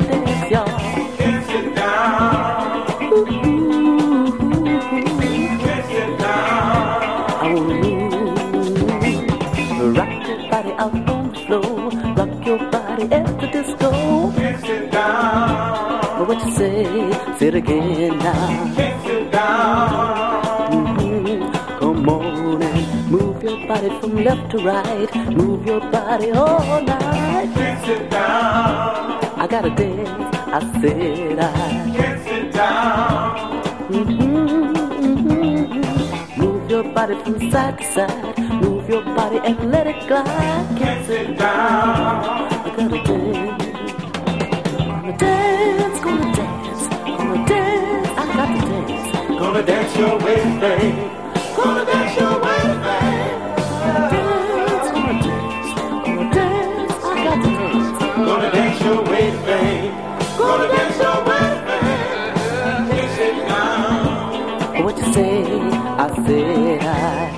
dance, y'all. Can't sit down. Can't sit down. Rock your body out on the floor. Rock your body at the disco. Can't sit down. What you say? Say it again now. Can't sit down. Come on and move your body from left to right. Move your body all night. Can't sit down. I gotta dance. I said I Can't sit down. Move your body from side to side. Move your body and let it glide. Can't sit down. I gotta dance. Gonna dance, gonna dance, gonna dance. I got to dance. Gonna dance your way, babe. Gonna dance your way, babe. Dance, gonna dance, gonna dance. I got to dance. Gonna dance your way, babe. Gonna dance your way, babe. Can't sit down. What you say? I said I